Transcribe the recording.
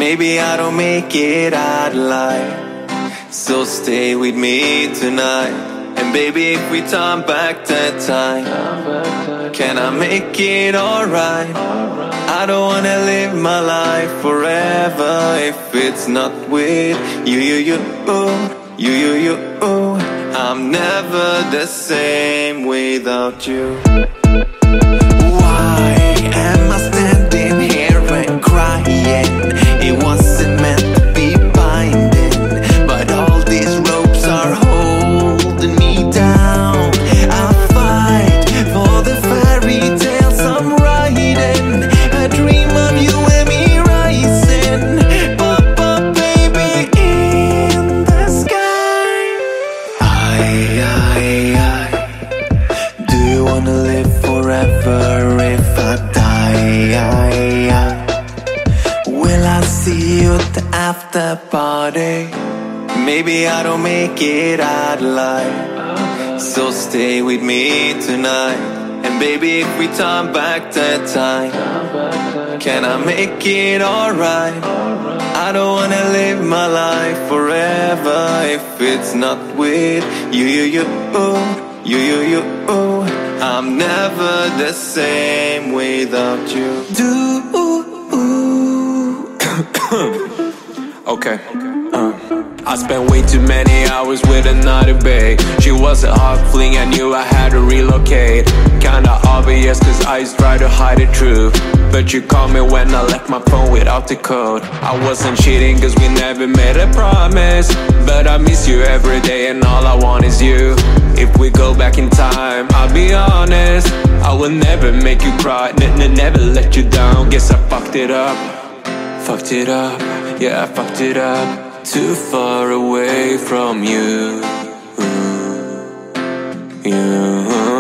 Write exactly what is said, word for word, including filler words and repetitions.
Maybe I don't make it out alive, so stay with me tonight. And baby, if we turn back that time, can I make it alright? I don't wanna live my life forever if it's not with you, you, you, oh, you, you, you, oh. I'm never the same without you. Why am I standing here and crying? It wasn't meant to be binding, but all these ropes are holding me down. I fight for the fairy tales I'm writing, a dream of you and me rising, up, up, baby, in the sky. I, I, I, do you wanna live forever if I die? I, I, will I see you at the after party? Maybe I don't make it out alive, so stay with me tonight. And baby, if we turn back that time, can I make it alright? I don't wanna live my life forever if it's not with you, you, you, oh, you, you, you, oh. I'm never the same without you. Do Okay. Uh. I spent way too many hours with another babe. She was a hot fling, I knew I had to relocate. Kinda obvious cause I used to try to hide the truth, but you called me when I left my phone without the code. I wasn't cheating cause we never made a promise, but I miss you every day and all I want is you. If we go back in time, I'll be honest, I will never make you cry, n -n never let you down. Guess I fucked it up, fucked it up, yeah I fucked it up. Too far away from you, you.